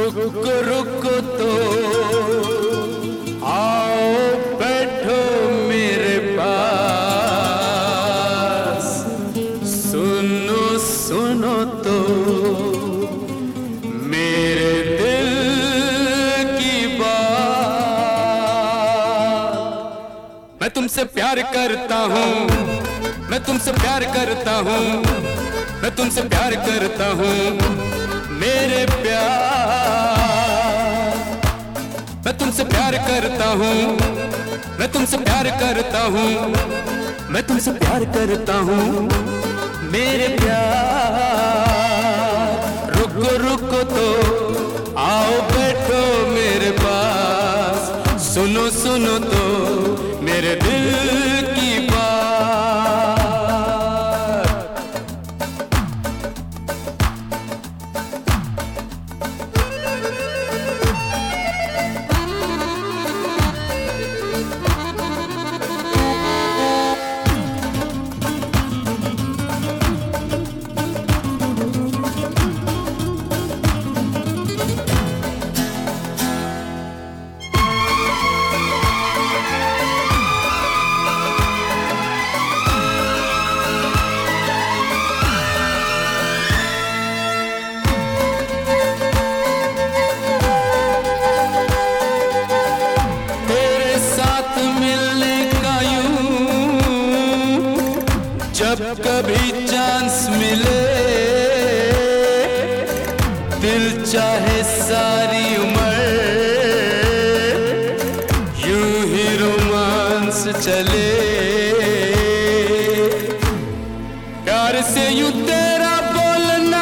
रुको रुको तो आओ बैठो मेरे पास, सुनो सुनो तो मेरे दिल की बात। मैं तुमसे प्यार करता हूँ, मैं तुमसे प्यार करता हूँ, मैं तुमसे प्यार करता हूँ मेरे प्यार। मैं तुमसे प्यार करता हूँ, मैं तुमसे प्यार करता हूँ, मैं तुमसे प्यार करता हूँ मेरे प्यार। रुको रुको तो आओ बैठो मेरे पास, सुनो सुनो तो मेरे दिल की बात। जब कभी चांस मिले, दिल चाहे सारी उम्र यूं ही रोमांस चले। प्यार से यूं तेरा बोलना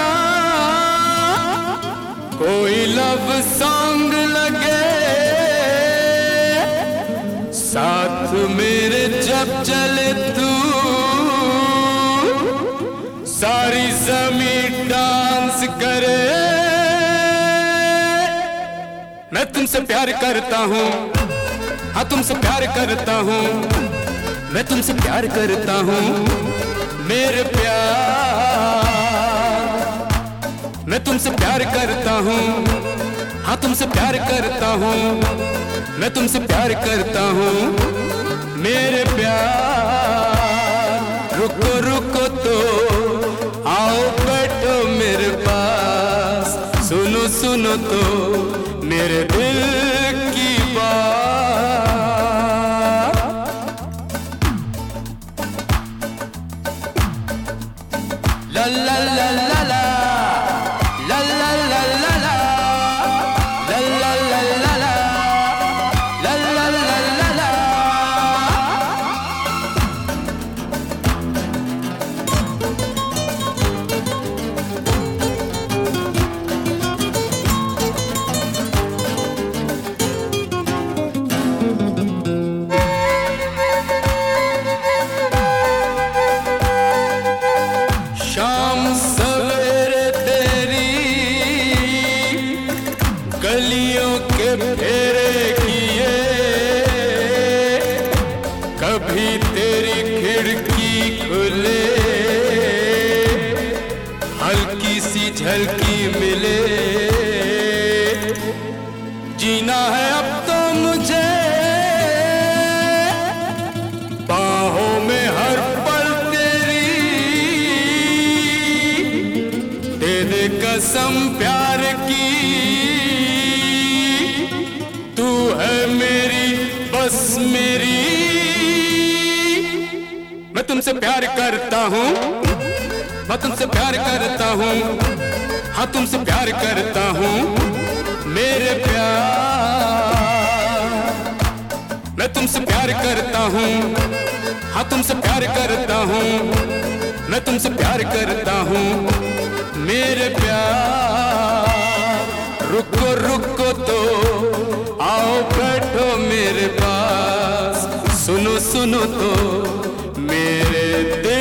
कोई लव सॉन्ग लगे, साथ मेरे जब चले तू सारी ज़मीन डांस करे। मैं तुमसे प्यार करता हूँ, हाँ तुमसे प्यार करता हूँ, मैं तुमसे प्यार करता हूँ मेरे प्यार। मैं तुमसे प्यार करता हूँ, हाँ तुमसे प्यार करता हूँ, मैं तुमसे प्यार करता हूँ मेरे प्यार। रुको रुको तो आओ बैठो मेरे पास, सुनो सुनो तो मेरे दिल की बात। ला ला ला ला ला ला ला ला ला ला ला ला ला ला ला ला ला ला ला। शाम सवेरे तेरी गलियों के फेरे किए, कभी तेरी खिड़की खुले, हल्की सी झलकी मिले। जीना है अब तो मुझे बाहों में हर पल तेरी, दे दे कसम प्यार की, तू है मेरी बस मेरी। मैं तुमसे प्यार करता हूँ, मैं तुमसे प्यार करता हूँ, हाँ तुमसे प्यार करता हूँ मेरे प्यार। मैं तुमसे प्यार करता हूँ, हाँ तुमसे प्यार करता हूँ, मैं तुमसे प्यार करता हूँ मेरे प्यार। रुको रुको तो आओ बैठो मेरे पास, सुनो सुनो तो मेरे दिल